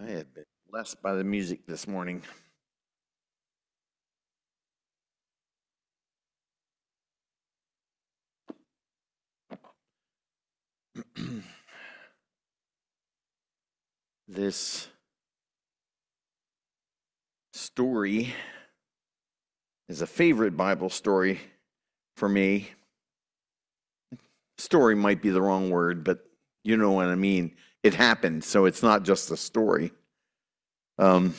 I had been blessed by the music this morning. This story is a favorite Bible story for me. Story might be the wrong word, but you know what I mean. It happened, so it's not just a story. From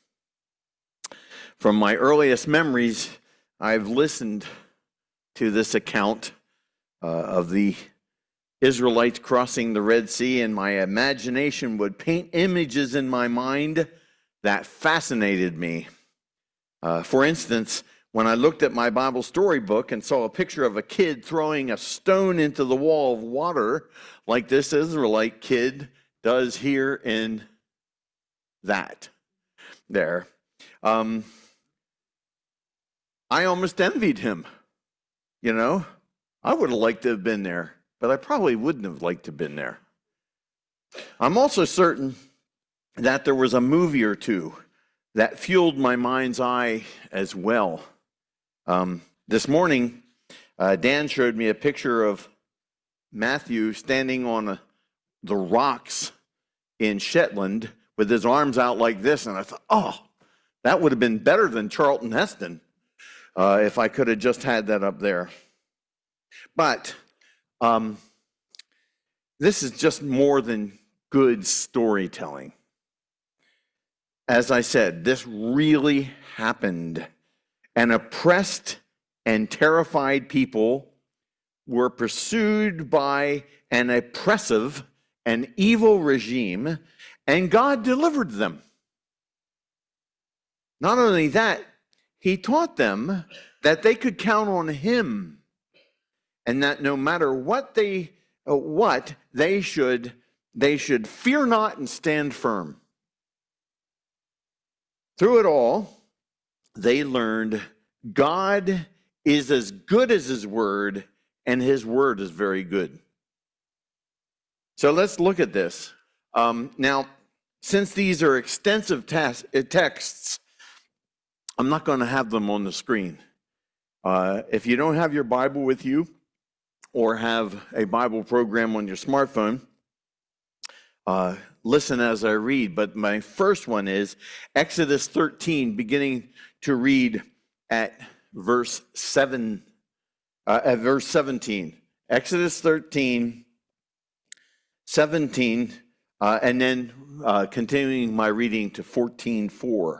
my earliest memories, I've listened to this account of the Israelites crossing the Red Sea, and my imagination would paint images in my mind that fascinated me. For instance, when I looked at my Bible storybook and saw a picture of a kid throwing a stone into the wall of water, like this Israelite kid does here in that there, I almost envied him. You know, I would have liked to have been there, but I probably wouldn't have liked to have been there. I'm also certain that there was a movie or two that fueled my mind's eye as well. This morning, Dan showed me a picture of Matthew standing on the rocks in Shetland with his arms out like this, and I thought, oh, that would have been better than Charlton Heston if I could have just had that up there. But this is just more than good storytelling. As I said, this really happened. An oppressed and terrified people were pursued by an oppressive and evil regime, and God delivered them. Not only that, He taught them that they could count on Him, and that no matter what they should fear not and stand firm. Through it all, they learned God is as good as His Word, and His Word is very good. So let's look at this. Now, since these are extensive texts, I'm not going to have them on the screen. If you don't have your Bible with you or have a Bible program on your smartphone, listen as I read. But my first one is Exodus 13, beginning to read at verse 17. Exodus 13, 17, and then continuing my reading to 14:4.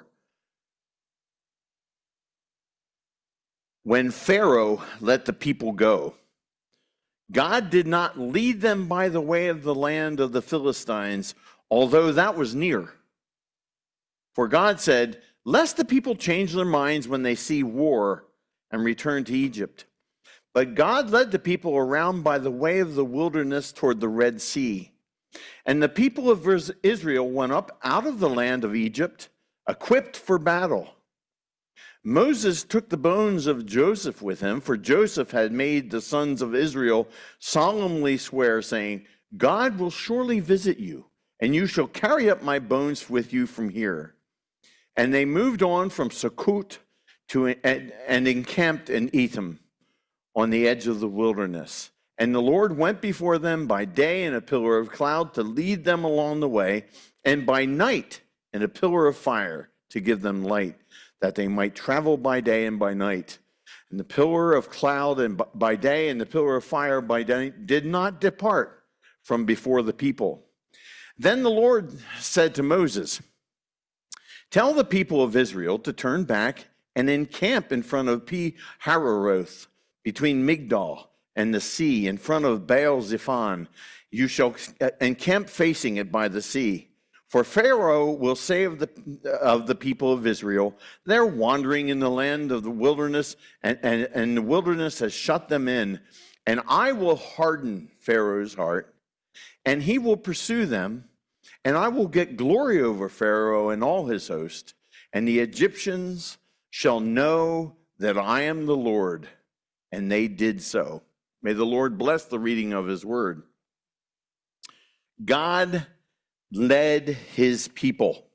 When Pharaoh let the people go, God did not lead them by the way of the land of the Philistines, although that was near. For God said, lest the people change their minds when they see war and return to Egypt. But God led the people around by the way of the wilderness toward the Red Sea. And the people of Israel went up out of the land of Egypt, equipped for battle. Moses took the bones of Joseph with him, for Joseph had made the sons of Israel solemnly swear, saying, God will surely visit you, and you shall carry up my bones with you from here. And they moved on from Sukkot and encamped in Etham on the edge of the wilderness. And the Lord went before them by day in a pillar of cloud to lead them along the way, and by night in a pillar of fire to give them light, that they might travel by day and by night. And the pillar of cloud and by day and the pillar of fire by night did not depart from before the people. Then the Lord said to Moses, tell the people of Israel to turn back and encamp in front of Pi-hahiroth, between Migdol and the sea, in front of Baal-zephon. You shall encamp facing it by the sea. For Pharaoh will say of the people of Israel, they're wandering in the land of the wilderness, and the wilderness has shut them in. And I will harden Pharaoh's heart, and he will pursue them, and I will get glory over Pharaoh and all his host, and the Egyptians shall know that I am the Lord. And they did so. May the Lord bless the reading of His word. God led his people.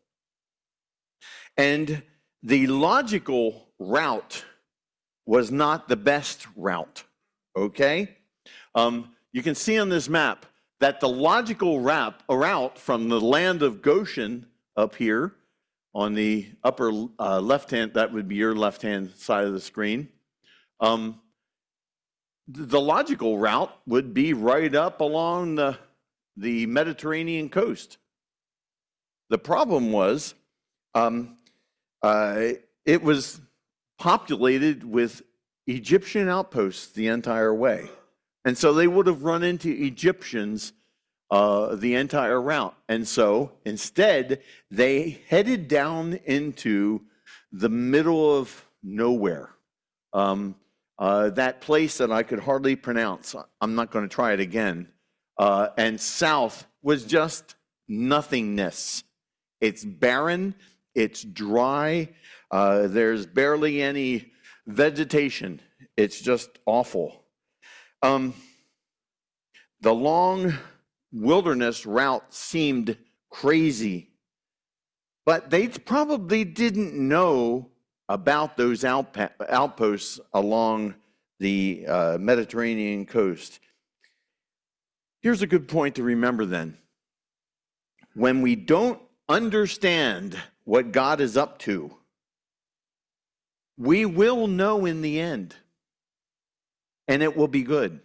And the logical route was not the best route, okay? You can see on this map that the logical route from the land of Goshen up here on the upper left-hand, that would be your left-hand side of the screen, the logical route would be right up along the Mediterranean coast. The problem was it was populated with Egyptian outposts the entire way. And so they would have run into Egyptians the entire route. And so instead, they headed down into the middle of nowhere. That place that I could hardly pronounce. I'm not going to try it again. And south was just nothingness. It's barren. It's dry. There's barely any vegetation. It's just awful. The long wilderness route seemed crazy, but they probably didn't know about those outposts along the Mediterranean coast. Here's a good point to remember then. When we don't understand what God is up to, we will know in the end, and it will be good.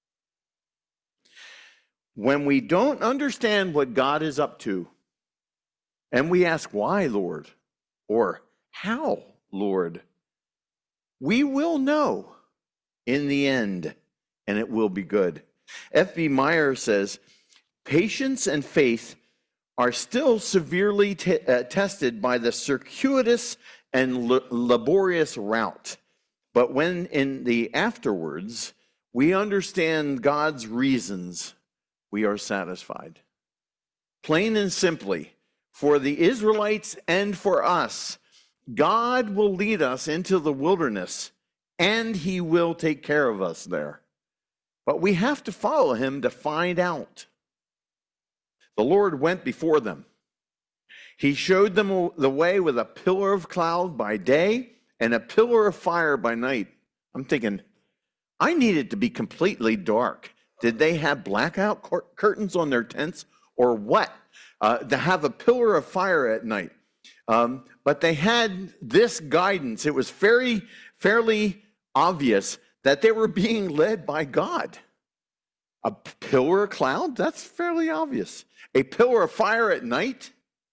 When we don't understand what God is up to, and we ask, why, Lord? Or how, Lord? We will know in the end, and it will be good. F.B. Meyer says, patience and faith are still severely tested by the circuitous and laborious route. But when in the afterwards we understand God's reasons, we are satisfied. Plain and simply, for the Israelites and for us, God will lead us into the wilderness, and he will take care of us there. But we have to follow him to find out. The Lord went before them. He showed them the way with a pillar of cloud by day and a pillar of fire by night. I'm thinking, I need it to be completely dark. Did they have blackout curtains on their tents or what? To have a pillar of fire at night. But they had this guidance. It was fairly obvious that they were being led by God. A pillar of cloud? That's fairly obvious. A pillar of fire at night?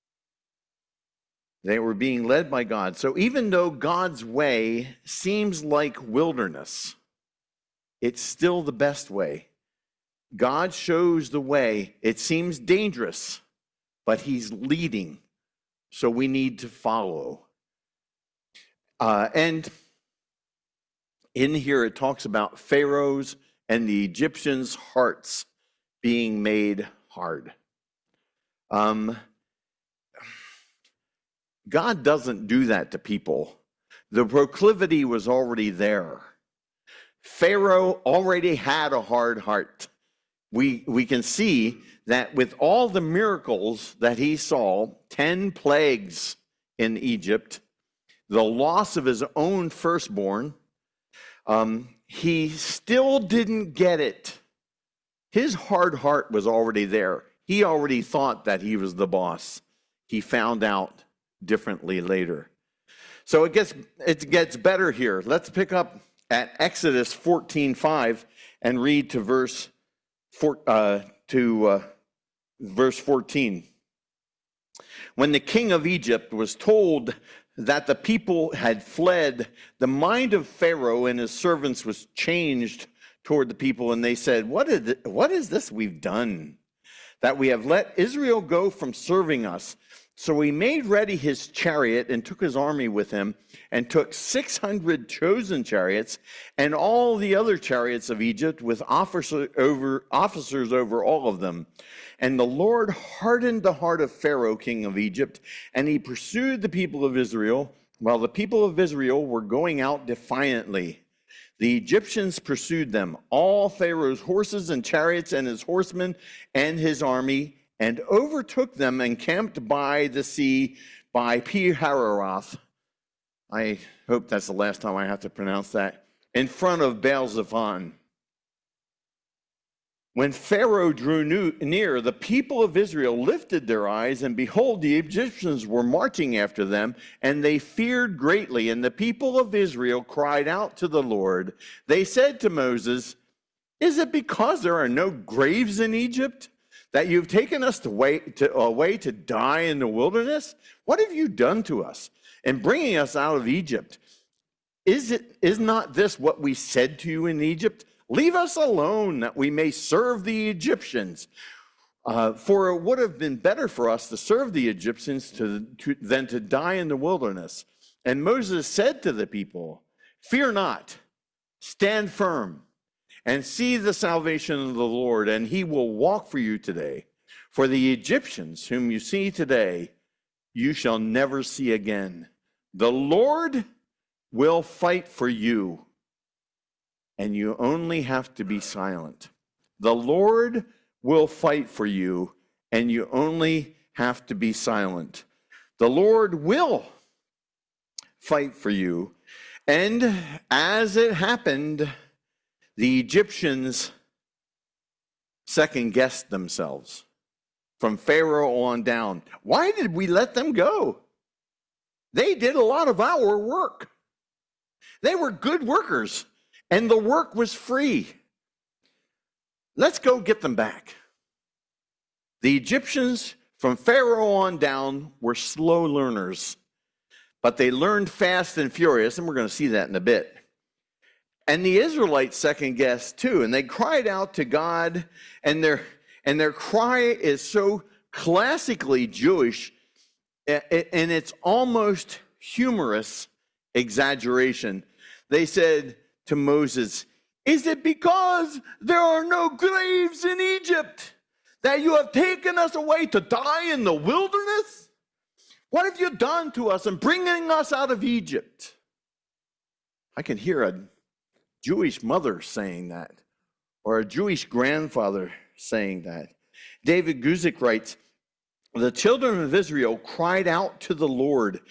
They were being led by God. So even though God's way seems like wilderness, it's still the best way. God shows the way. It seems dangerous, but he's leading. So we need to follow. And in here it talks about Pharaoh's and the Egyptians' hearts being made hard. God doesn't do that to people. The proclivity was already there. Pharaoh already had a hard heart. We can see that with all the miracles that he saw, 10 plagues in Egypt, the loss of his own firstborn, he still didn't get it. His hard heart was already there. He already thought that he was the boss. He found out differently later. So it gets better here. Let's pick up at Exodus 14:5 and read to verse 14. When the king of Egypt was told that the people had fled, the mind of Pharaoh and his servants was changed toward the people, and they said, what is this we've done, that we have let Israel go from serving us? So he made ready his chariot and took his army with him, and took 600 chosen chariots and all the other chariots of Egypt with officers over all of them. And the Lord hardened the heart of Pharaoh, king of Egypt, and he pursued the people of Israel, while the people of Israel were going out defiantly. The Egyptians pursued them, all Pharaoh's horses and chariots and his horsemen and his army, and overtook them and camped by the sea by Pi-hahiroth. I hope that's the last time I have to pronounce that. In front of Baal-zephon. When Pharaoh drew near, the people of Israel lifted their eyes, and behold, the Egyptians were marching after them, and they feared greatly. And the people of Israel cried out to the Lord. They said to Moses, "Is it because there are no graves in Egypt that you've taken us away to die in the wilderness? What have you done to us in bringing us out of Egypt? Is not this what we said to you in Egypt? Leave us alone that we may serve the Egyptians. For it would have been better for us to serve the Egyptians than to die in the wilderness." And Moses said to the people, "Fear not, stand firm, and see the salvation of the Lord, and he will walk for you today. For the Egyptians whom you see today, you shall never see again. The Lord will fight for you, and you only have to be silent." The Lord will fight for you, and you only have to be silent. The Lord will fight for you. And as it happened, the Egyptians second-guessed themselves from Pharaoh on down. Why did we let them go? They did a lot of our work. They were good workers, and the work was free. Let's go get them back. The Egyptians from Pharaoh on down were slow learners, but they learned fast and furious, and we're going to see that in a bit. And the Israelites second-guessed too, and they cried out to God, and their cry is so classically Jewish, and it's almost humorous exaggeration. They said to Moses, "Is it because there are no graves in Egypt that you have taken us away to die in the wilderness? What have you done to us in bringing us out of Egypt?" I can hear a Jewish mother saying that, or a Jewish grandfather saying that. David Guzik writes, "The children of Israel cried out to the Lord,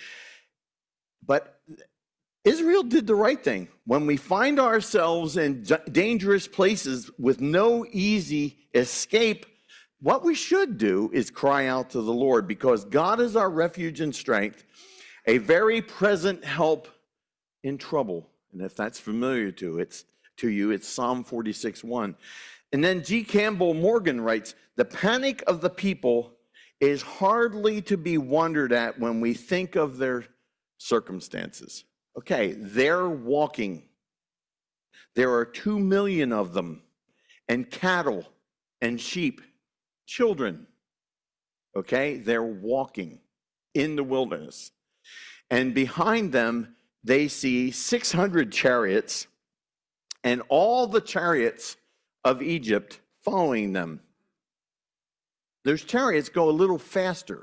but Israel did the right thing. When we find ourselves in dangerous places with no easy escape, what we should do is cry out to the Lord, because God is our refuge and strength, a very present help in trouble." And if that's familiar to you, it's Psalm 46:1. And then G. Campbell Morgan writes, "The panic of the people is hardly to be wondered at when we think of their circumstances." Okay, they're walking. There are 2 million of them, and cattle and sheep, children. Okay, they're walking in the wilderness. And behind them, they see 600 chariots and all the chariots of Egypt following them. Those chariots go a little faster.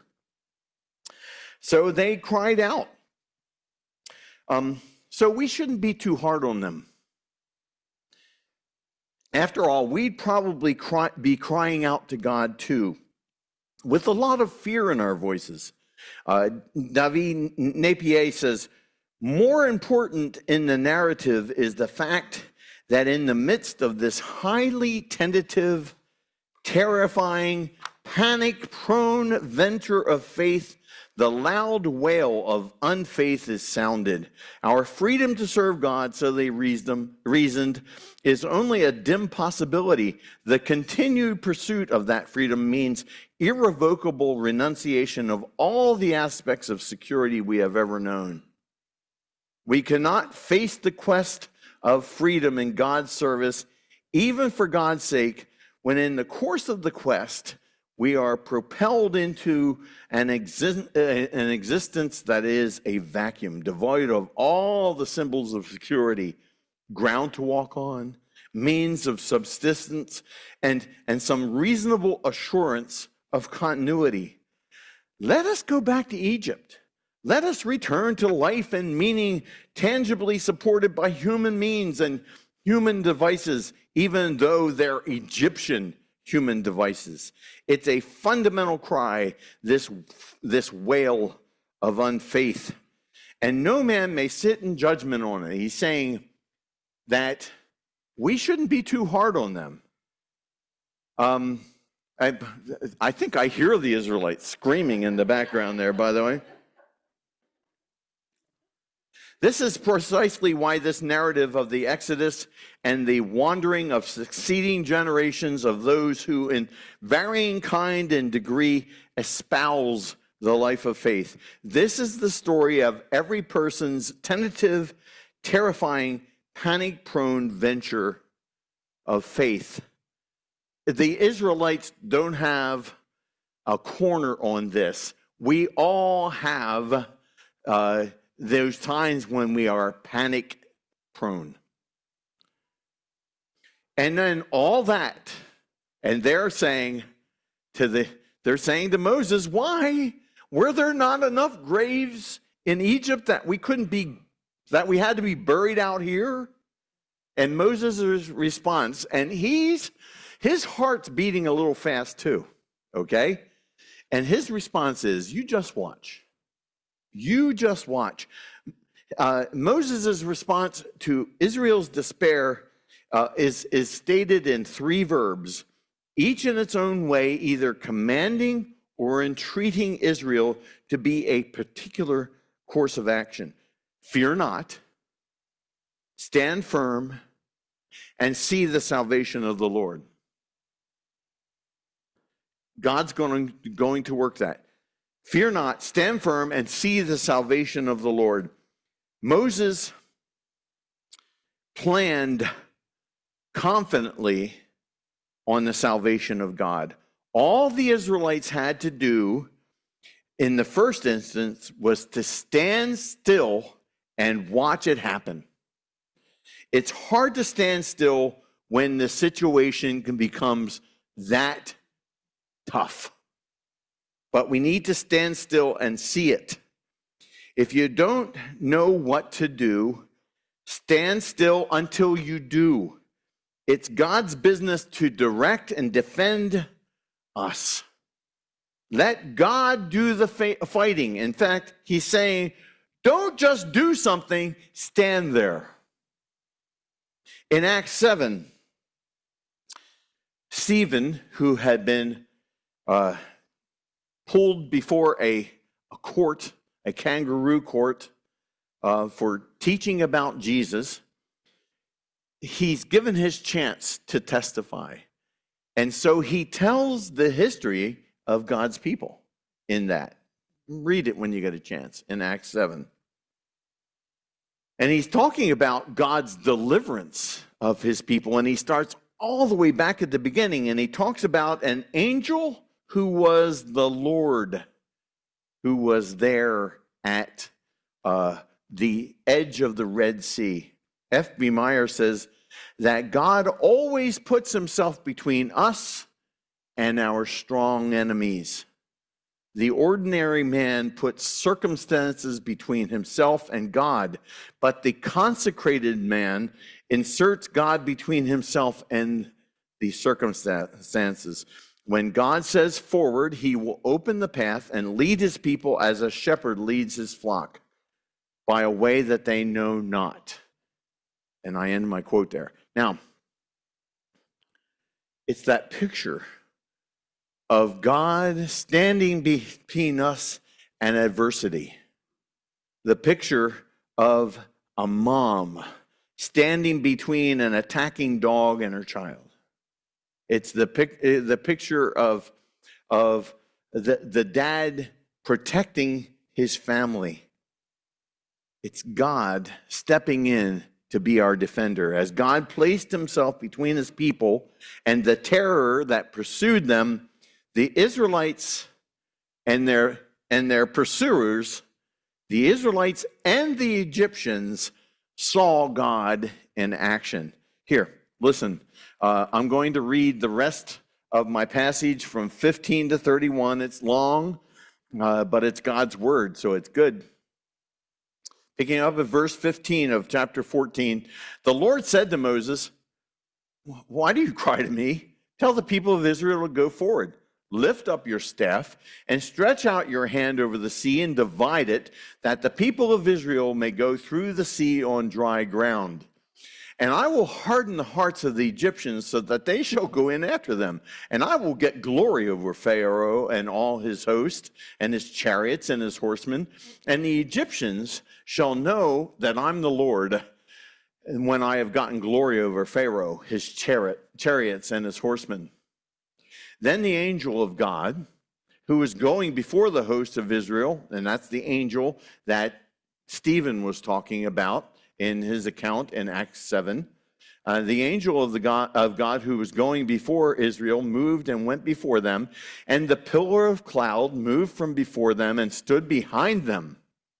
So they cried out. So we shouldn't be too hard on them. After all, we'd probably be crying out to God too, with a lot of fear in our voices. David Napier says, "More important in the narrative is the fact that in the midst of this highly tentative, terrifying, panic-prone venture of faith, the loud wail of unfaith is sounded. Our freedom to serve God, so they reasoned, is only a dim possibility. The continued pursuit of that freedom means irrevocable renunciation of all the aspects of security we have ever known. We cannot face the quest of freedom in God's service, even for God's sake, when in the course of the quest, we are propelled into an existence that is a vacuum, devoid of all the symbols of security, ground to walk on, means of subsistence, and some reasonable assurance of continuity. Let us go back to Egypt. Let us return to life and meaning tangibly supported by human means and human devices, even though they're Egyptian human devices. It's a fundamental cry, this wail of unfaith. And no man may sit in judgment on it. He's saying that we shouldn't be too hard on them. I think I hear the Israelites screaming in the background there, by the way. This is precisely why this narrative of the Exodus and the wandering of succeeding generations of those who in varying kind and degree espouse the life of faith. This is the story of every person's tentative, terrifying, panic-prone venture of faith. The Israelites don't have a corner on this. We all have those times when we are panic-prone. And then all that, and they're saying to Moses, why were there not enough graves in Egypt that we had to be buried out here? And Moses' response, and his heart's beating a little fast too, okay? And his response is, you just watch. You just watch. Moses' response to Israel's despair is stated in 3 verbs, each in its own way, either commanding or entreating Israel to be a particular course of action. Fear not, stand firm, and see the salvation of the Lord. God's going to work that. Fear not, stand firm, and see the salvation of the Lord. Moses planned confidently on the salvation of God. All the Israelites had to do in the first instance was to stand still and watch it happen. It's hard to stand still when the situation becomes that tough. But we need to stand still and see it. If you don't know what to do, stand still until you do. It's God's business to direct and defend us. Let God do the fighting. In fact, he's saying, don't just do something, stand there. In Acts 7, Stephen, who had been pulled before a court, a kangaroo court, for teaching about Jesus, he's given his chance to testify. And so he tells the history of God's people in that. Read it when you get a chance in Acts 7. And he's talking about God's deliverance of his people. And he starts all the way back at the beginning. And he talks about an angel who was the Lord, who was there at the edge of the Red Sea. F.B. Meyer says that God always puts himself between us and our strong enemies. The ordinary man puts circumstances between himself and God, but the consecrated man inserts God between himself and the circumstances. When God says forward, he will open the path and lead his people as a shepherd leads his flock by a way that they know not. And I end my quote there. Now, it's that picture of God standing between us and adversity. The picture of a mom standing between an attacking dog and her child. It's the picture of the dad protecting his family. It's God stepping in to be our defender. As God placed himself between his people and the terror that pursued them, the Israelites and their pursuers, the Israelites and the Egyptians saw God in action. Here, listen, I'm going to read the rest of my passage from 15 to 31. It's long, but it's God's word, so it's good. Picking up at verse 15 of chapter 14, the Lord said to Moses, "Why do you cry to me? Tell the people of Israel to go forward. Lift up your staff and stretch out your hand over the sea and divide it, that the people of Israel may go through the sea on dry ground. And I will harden the hearts of the Egyptians so that they shall go in after them. And I will get glory over Pharaoh and all his host and his chariots and his horsemen. And the Egyptians shall know that I'm the Lord when I have gotten glory over Pharaoh, his chariots and his horsemen. Then the angel of God, who was going before the host of Israel, and that's the angel that Stephen was talking about in his account in Acts 7. The angel of God who was going before Israel moved and went before them, and the pillar of cloud moved from before them and stood behind them,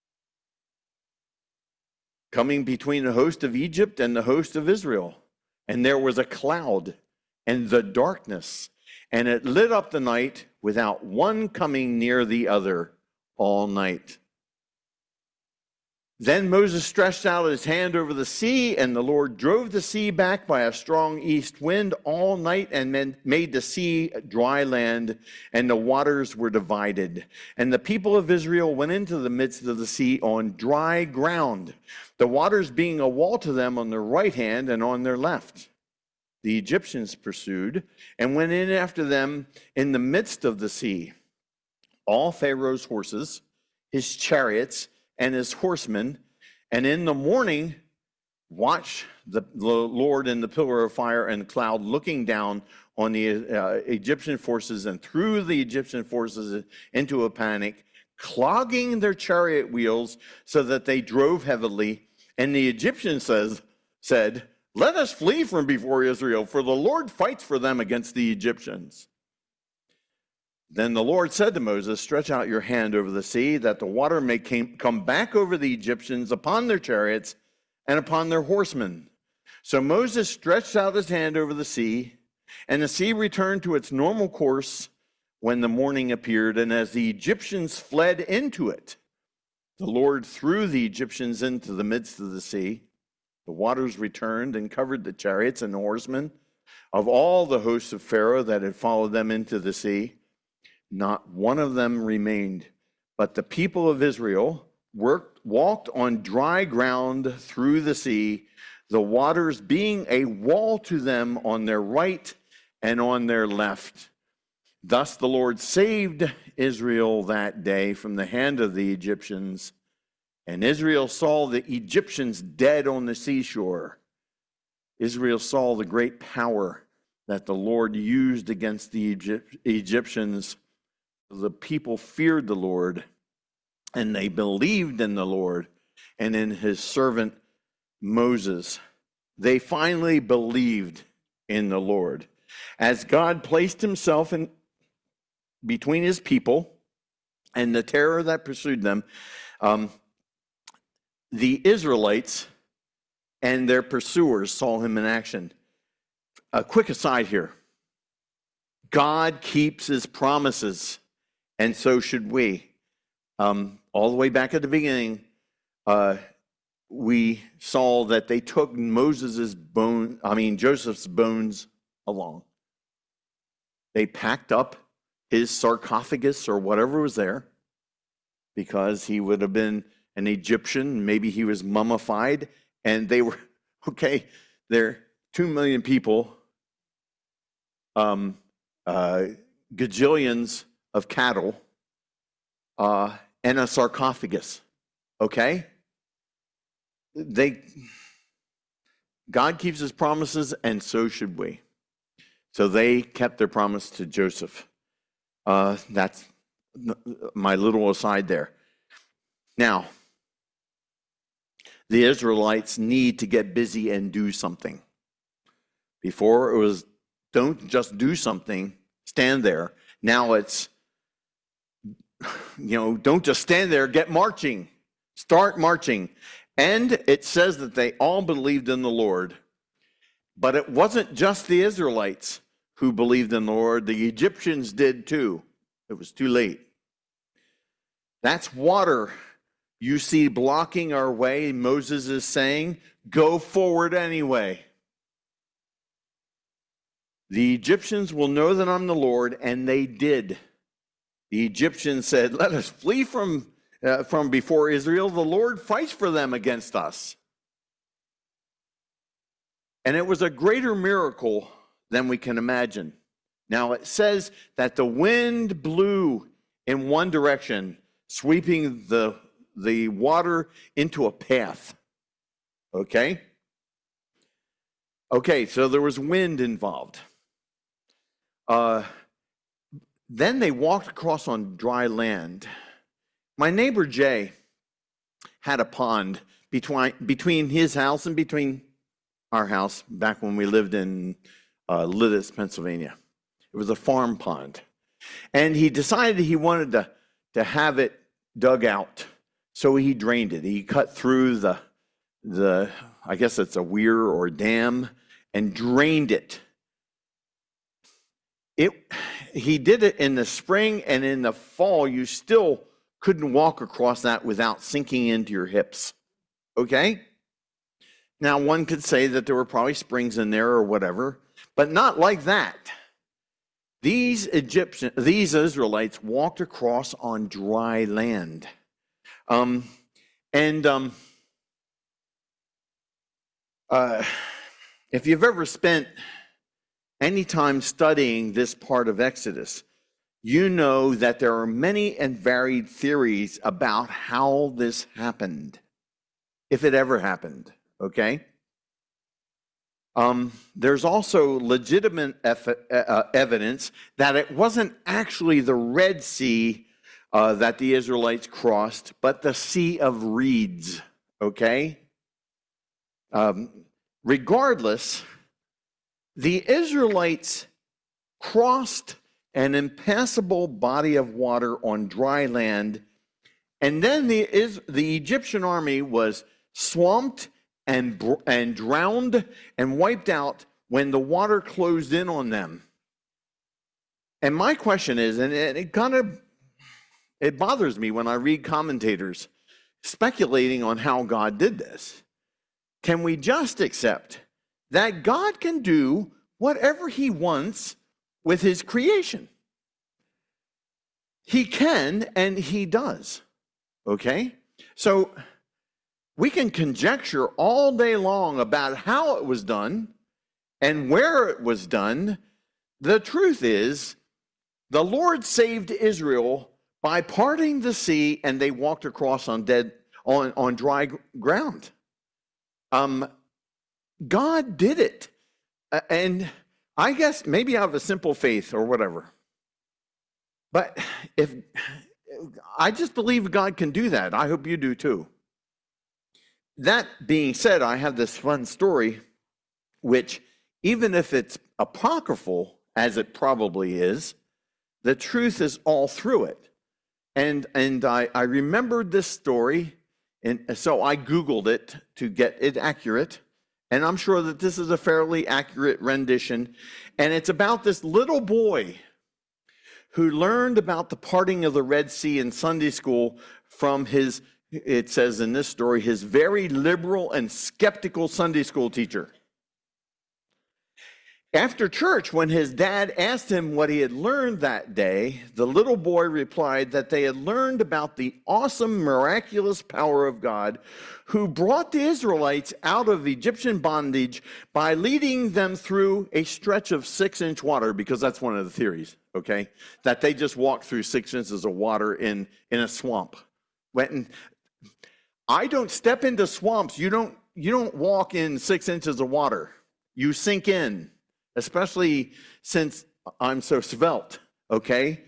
coming between the host of Egypt and the host of Israel. And there was a cloud and the darkness, and it lit up the night without one coming near the other all night. Then Moses stretched out his hand over the sea, and the Lord drove the sea back by a strong east wind all night and made the sea dry land, and the waters were divided. And the people of Israel went into the midst of the sea on dry ground, the waters being a wall to them on their right hand and on their left. The Egyptians pursued and went in after them in the midst of the sea. All Pharaoh's horses, his chariots, and his horsemen, and in the morning watch the Lord in the pillar of fire and cloud, looking down on the Egyptian forces and threw the Egyptian forces into a panic, clogging their chariot wheels so that they drove heavily. And the Egyptians said, "Let us flee from before Israel, for the Lord fights for them against the Egyptians." Then the Lord said to Moses, "Stretch out your hand over the sea, that the water may come back over the Egyptians upon their chariots and upon their horsemen." So Moses stretched out his hand over the sea, and the sea returned to its normal course when the morning appeared. And as the Egyptians fled into it, the Lord threw the Egyptians into the midst of the sea. The waters returned and covered the chariots and the horsemen of all the hosts of Pharaoh that had followed them into the sea. Not one of them remained, but the people of Israel walked on dry ground through the sea, the waters being a wall to them on their right and on their left. Thus the Lord saved Israel that day from the hand of the Egyptians, and Israel saw the Egyptians dead on the seashore. Israel saw the great power that the Lord used against the Egyptians. The people feared the Lord, and they believed in the Lord and in his servant Moses. They finally believed in the Lord. As God placed himself in between his people and the terror that pursued them, the Israelites and their pursuers saw him in action. A quick aside here. God keeps his promises. And so should we. All the way back at the beginning, we saw that they took Joseph's bones along. They packed up his sarcophagus or whatever was there, because he would have been an Egyptian. Maybe he was mummified, and they were, okay, there 2 million people, gajillions of cattle, and a sarcophagus, okay? God keeps his promises, and so should we. So they kept their promise to Joseph. That's my little aside there. Now, the Israelites need to get busy and do something. Before it was, don't just do something, stand there. Now it's, don't just stand there, get marching. Start marching. And it says that they all believed in the Lord. But it wasn't just the Israelites who believed in the Lord. The Egyptians did too. It was too late. That's water you see blocking our way. Moses is saying, go forward anyway. The Egyptians will know that I'm the Lord, and they did. The Egyptians said, let us flee from before Israel. The Lord fights for them against us. And it was a greater miracle than we can imagine. Now it says that the wind blew in one direction, sweeping the water into a path. Okay? Okay, so there was wind involved. Then they walked across on dry land. My neighbor Jay had a pond between his house and between our house back when we lived in Lititz, Pennsylvania. It was a farm pond. And he decided he wanted to have it dug out. So he drained it. He cut through the I guess it's a weir or dam, and drained it. He did it in the spring, and in the fall, you still couldn't walk across that without sinking into your hips. Okay? Now, one could say that there were probably springs in there or whatever, but not like that. These Israelites walked across on dry land. If you've ever spent any time studying this part of Exodus, you know that there are many and varied theories about how this happened, if it ever happened, okay? There's also legitimate evidence that it wasn't actually the Red Sea that the Israelites crossed, but the Sea of Reeds, okay? Regardless, the Israelites crossed an impassable body of water on dry land, and then the Egyptian army was swamped and drowned and wiped out when the water closed in on them. And my question is, and it bothers me when I read commentators speculating on how God did this. Can we just accept that God can do whatever he wants with his creation? He can, and he does. Okay? So we can conjecture all day long about how it was done and where it was done. The truth is, the Lord saved Israel by parting the sea, and they walked across on dry ground. God did it. And I guess maybe out of a simple faith or whatever. But if I just believe God can do that, I hope you do too. That being said, I have this fun story, which even if it's apocryphal, as it probably is, the truth is all through it. And I remembered this story, and so I Googled it to get it accurate. And I'm sure that this is a fairly accurate rendition. And it's about this little boy who learned about the parting of the Red Sea in Sunday school from his, it says in this story, his very liberal and skeptical Sunday school teacher. After church, when his dad asked him what he had learned that day, the little boy replied that they had learned about the awesome, miraculous power of God who brought the Israelites out of Egyptian bondage by leading them through a stretch of 6-inch water, because that's one of the theories, okay? That they just walked through 6 inches of water in a swamp. When I don't step into swamps, you don't walk in 6 inches of water. You sink in. Especially since I'm so svelte, okay?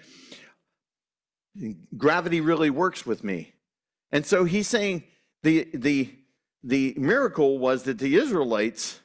Gravity really works with me. And so he's saying the miracle was that the Israelites,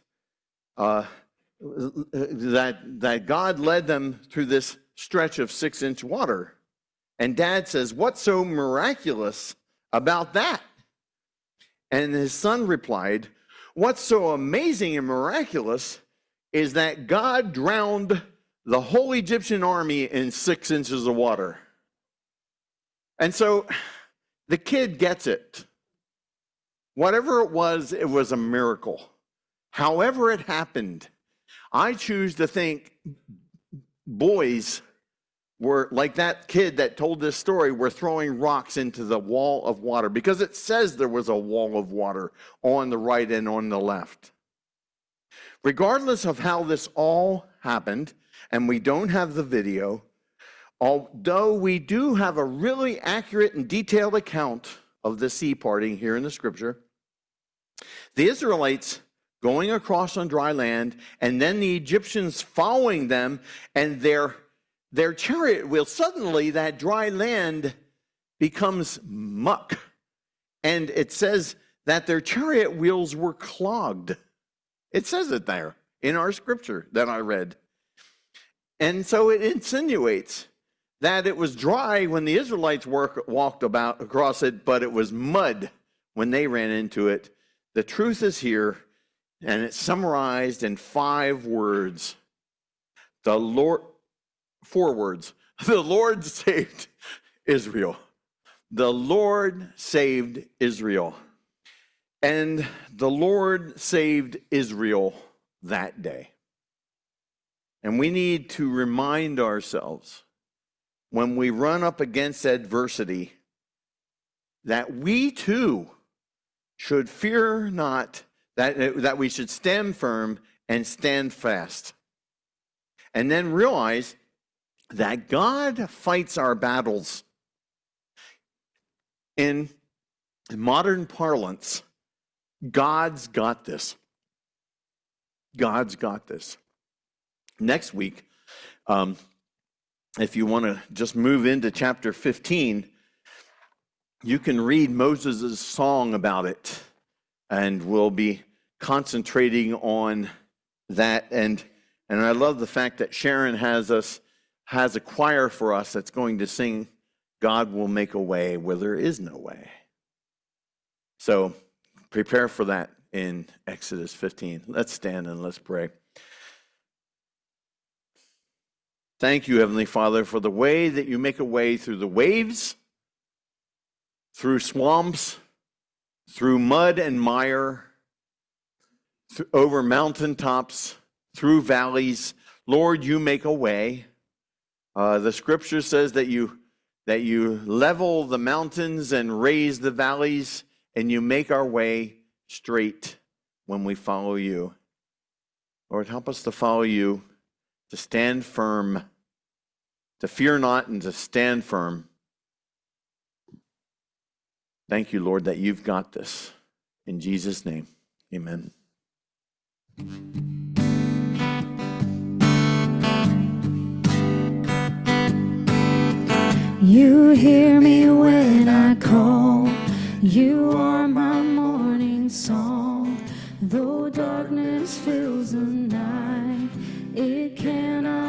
that God led them through this stretch of 6-inch water. And Dad says, what's so miraculous about that? And his son replied, what's so amazing and miraculous is that God drowned the whole Egyptian army in 6 inches of water. And so the kid gets it. Whatever it was a miracle. However it happened, I choose to think boys were, like that kid that told this story, were throwing rocks into the wall of water, because it says there was a wall of water on the right and on the left. Regardless of how this all happened, and we don't have the video, although we do have a really accurate and detailed account of the sea parting here in the scripture, the Israelites going across on dry land, and then the Egyptians following them, and their chariot wheels, suddenly that dry land becomes muck. And it says that their chariot wheels were clogged. It says it there in our scripture that I read. And so it insinuates that it was dry when the Israelites walked about across it, but it was mud when they ran into it. The truth is here, and it's summarized in 5 words. 4 words. The Lord saved Israel. The Lord saved Israel. And the Lord saved Israel that day. And we need to remind ourselves, when we run up against adversity, that we too should fear not, that we should stand firm and stand fast. And then realize that God fights our battles. In modern parlance, God's got this. God's got this. Next week, if you want to just move into chapter 15, you can read Moses' song about it, and we'll be concentrating on that. And I love the fact that Sharon has a choir for us that's going to sing, "God will make a way where there is no way." So prepare for that in Exodus 15. Let's stand and let's pray. Thank you, Heavenly Father, for the way that you make a way through the waves, through swamps, through mud and mire, over mountaintops, through valleys. Lord, you make a way. The scripture says that you level the mountains and raise the valleys, and you make our way straight when we follow you. Lord, help us to follow you, to stand firm, to fear not, and to stand firm. Thank you, Lord, that you've got this. In Jesus' name, amen. You hear me when I call. You are my morning song. Though darkness fills the night, it cannot